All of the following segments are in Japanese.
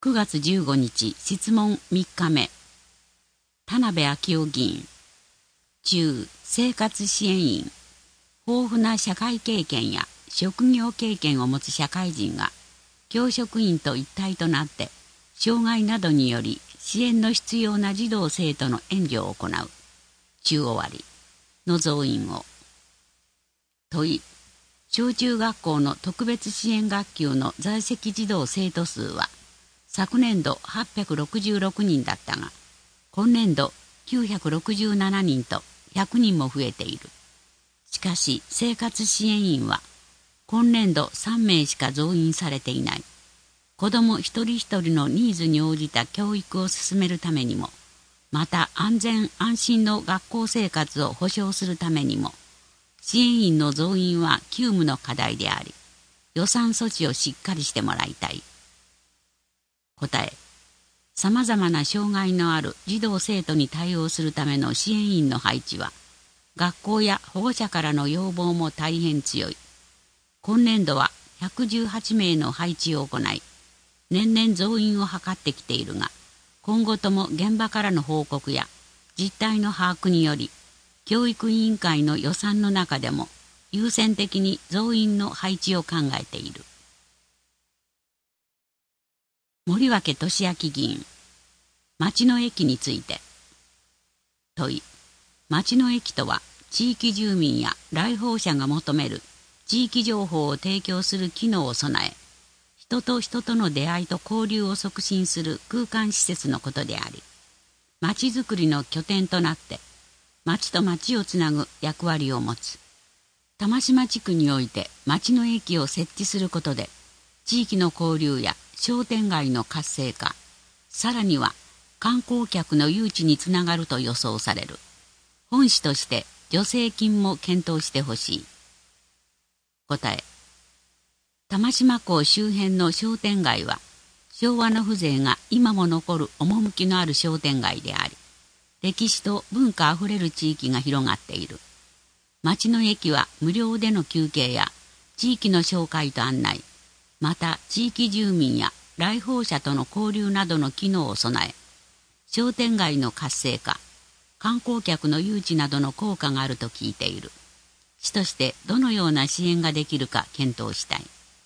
9月15日質問3日目。田辺昭夫議員。中生活支援員。豊富な社会経験や職業経験を持つ社会人が教職員と一体となって障害などにより支援の必要な児童生徒の援助を行う。中終わりの増員を。問い。小中学校の特別支援学級の在籍児童生徒数は昨年度866人だったが、今年度967人と100人も増えている。しかし生活支援員は今年度3名しか増員されていない。子ども一人一人のニーズに応じた教育を進めるためにも、また安全安心の学校生活を保障するためにも、支援員の増員は急務の課題であり、予算措置をしっかりしてもらいたい。答え。さまざまな障害のある児童生徒に対応するための支援員の配置は、学校や保護者からの要望も大変強い。今年度は118名の配置を行い、年々増員を図ってきているが、今後とも現場からの報告や実態の把握により、教育委員会の予算の中でも優先的に増員の配置を考えている。森脇俊明議員。町の駅について。問い。町の駅とは地域住民や来訪者が求める地域情報を提供する機能を備え、人と人との出会いと交流を促進する空間施設のことであり、町づくりの拠点となって町と町をつなぐ役割を持つ。玉島地区において町の駅を設置することで、地域の交流や商店街の活性化、さらには観光客の誘致につながると予想される。本市として助成金も検討してほしい。答え。玉島港周辺の商店街は昭和の風情が今も残る趣のある商店街であり、歴史と文化あふれる地域が広がっている。町の駅は無料での休憩や地域の紹介と案内、また地域住民や来訪者との交流などの機能を備え、商店街の活性化、観光客の誘致などの効果があると聞いている。市としてどのような支援ができるか検討したい。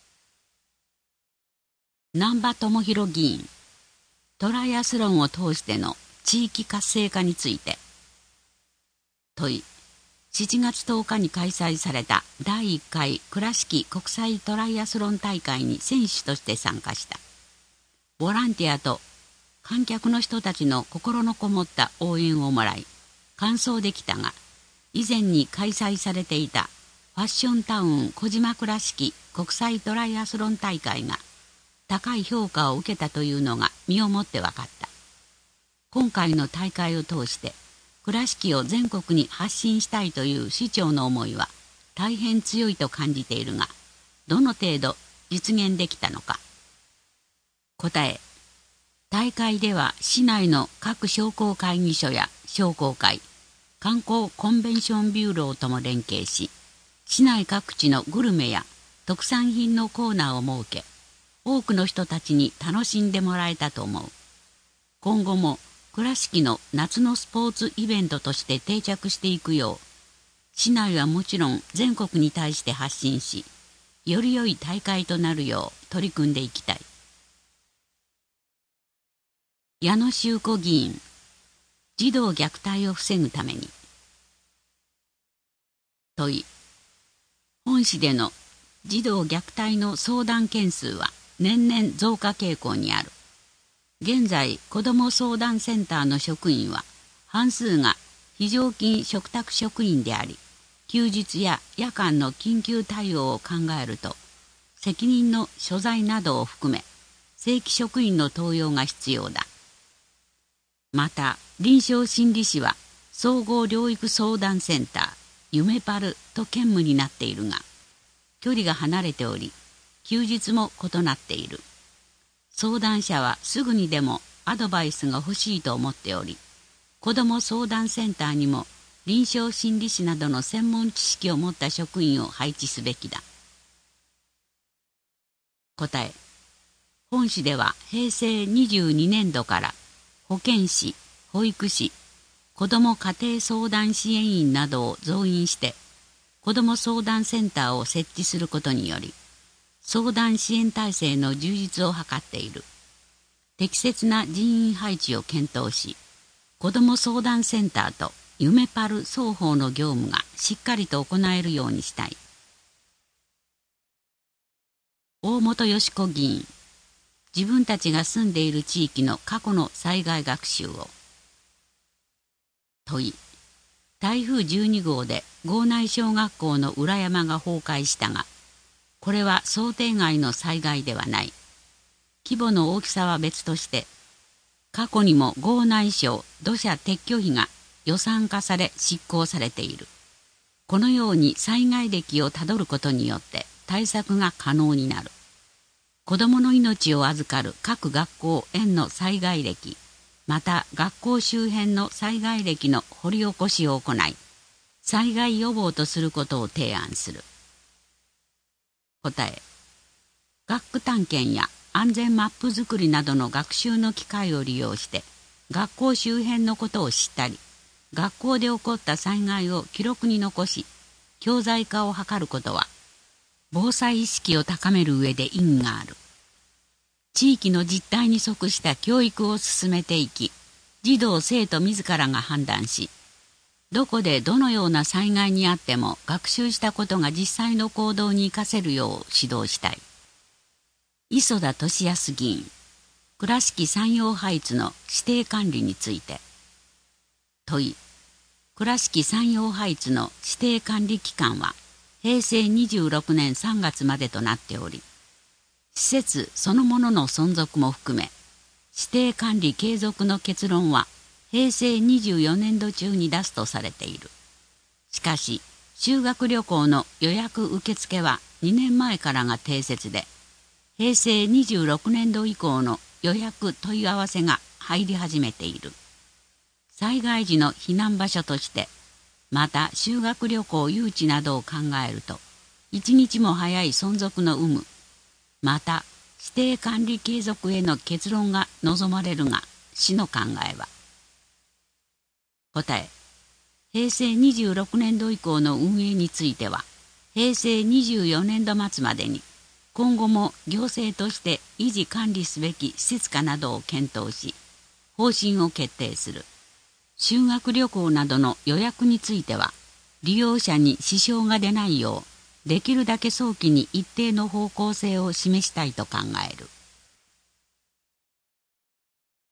難波智博議員。トライアスロンを通しての地域活性化について。問い。7月10日に開催された第1回倉敷国際トライアスロン大会に選手として参加した。ボランティアと観客の人たちの心のこもった応援をもらい、完走できたが、以前に開催されていたファッションタウン小島倉敷国際トライアスロン大会が高い評価を受けたというのが身をもって分かった。今回の大会を通して倉敷を全国に発信したいという市長の思いは大変強いと感じているが、どの程度実現できたのか。答え。大会では市内の各商工会議所や商工会、観光コンベンションビューローとも連携し、市内各地のグルメや特産品のコーナーを設け、多くの人たちに楽しんでもらえたと思う。今後も倉敷の夏のスポーツイベントとして定着していくよう、市内はもちろん全国に対して発信し、より良い大会となるよう取り組んでいきたい。矢野秀子議員。児童虐待を防ぐために。問い。本市での児童虐待の相談件数は年々増加傾向にある。現在、子ども相談センターの職員は半数が非常勤嘱託職員であり、休日や夜間の緊急対応を考えると、責任の所在などを含め、正規職員の登用が必要だ。また、臨床心理士は総合療育相談センター、ゆめパルと兼務になっているが、距離が離れており、休日も異なっている。相談者はすぐにでもアドバイスが欲しいと思っており、子ども相談センターにも臨床心理士などの専門知識を持った職員を配置すべきだ。答え。 本市では平成22年度から保健師、保育士、子ども家庭相談支援員などを増員して子ども相談センターを設置することにより相談支援体制の充実を図っている。適切な人員配置を検討し、子ども相談センターと夢パル双方の業務がしっかりと行えるようにしたい。大本よし子議員、自分たちが住んでいる地域の過去の災害学習を。問い、台風12号で郷内小学校の裏山が崩壊したが、これは想定外の災害ではない。規模の大きさは別として、過去にも郷内省土砂撤去費が予算化され執行されている。このように災害歴をたどることによって対策が可能になる。子どもの命を預かる各学校園の災害歴、また学校周辺の災害歴の掘り起こしを行い、災害予防とすることを提案する。答え、学区探検や安全マップ作りなどの学習の機会を利用して学校周辺のことを知ったり、学校で起こった災害を記録に残し教材化を図ることは防災意識を高める上で意義がある。地域の実態に即した教育を進めていき、児童生徒自らが判断し、どこでどのような災害にあっても学習したことが実際の行動に生かせるよう指導したい。磯田俊康議員、倉敷山陽ハイツの指定管理について。問い、倉敷山陽ハイツの指定管理期間は平成26年3月までとなっており、施設そのものの存続も含め、指定管理継続の結論は平成24年度中に出すとされている。しかし、修学旅行の予約受付は2年前からが定説で、平成26年度以降の予約問い合わせが入り始めている。災害時の避難場所として、また修学旅行誘致などを考えると、一日も早い存続の有無、また指定管理継続への結論が望まれるが、市の考えは。答え、平成26年度以降の運営については、平成24年度末までに、今後も行政として維持管理すべき施設化などを検討し、方針を決定する。修学旅行などの予約については、利用者に支障が出ないよう、できるだけ早期に一定の方向性を示したいと考える。